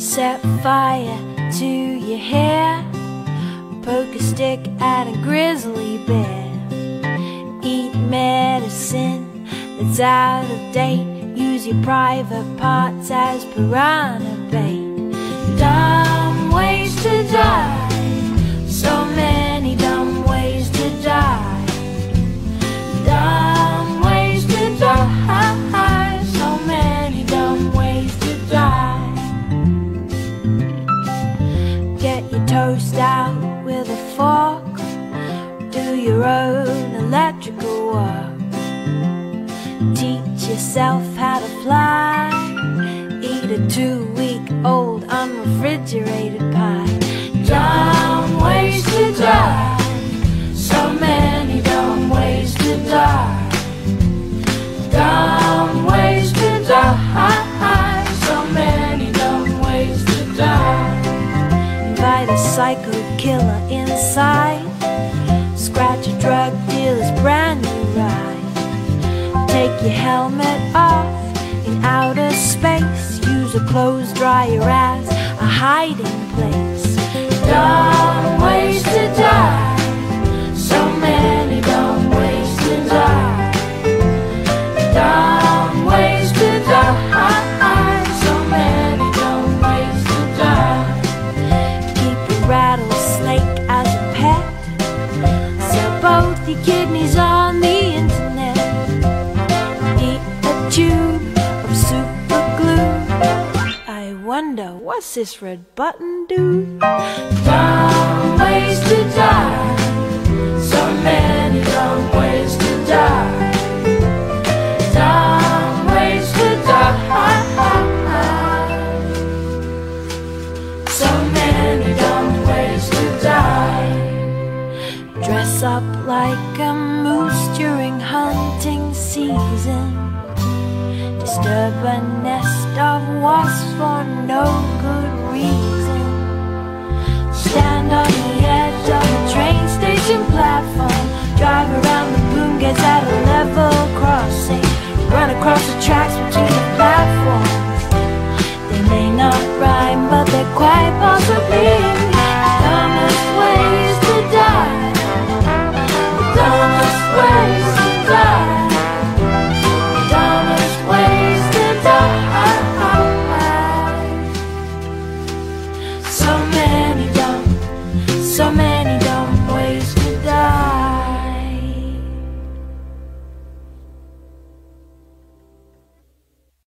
Set fire to your hair, poke a stick at a grizzly bear. Eat medicine that's out of date, use your private parts as piranha bait. Dumb ways to die, so many dumb ways to die. Dumb ways to die, so many dumb ways to die. Get your toast out with a fork, do your own electrical work. Teach yourself how to fly, eat a 2-week-old unrefrigerated pie. Dumb ways to die, so many dumb ways to die. Dumb ways to die, so many dumb ways to die. Invite a psycho killer inside, scratch a drug dealer's brand new ride. Take your helmet off in outer space, use a clothes dryer as a hiding place. Dumb ways to die, so many dumb ways to die. Dumb ways to die, so many dumb ways to die. Keep a rattlesnake as a pet, sell both your kidneys on the internet. Eat a tube of super glue, I wonder what's this red button do? Dumb ways to die, so many dumb ways to die. Dumb ways to die, so many dumb ways to die. Dress up like a moose during hunting season, disturb a nest of wasps for no good reason. Stand on the edge of a train station platform, drive around the boom gates at a level crossing, run across the tracks between the platforms. They may not rhyme, but they're quite possibly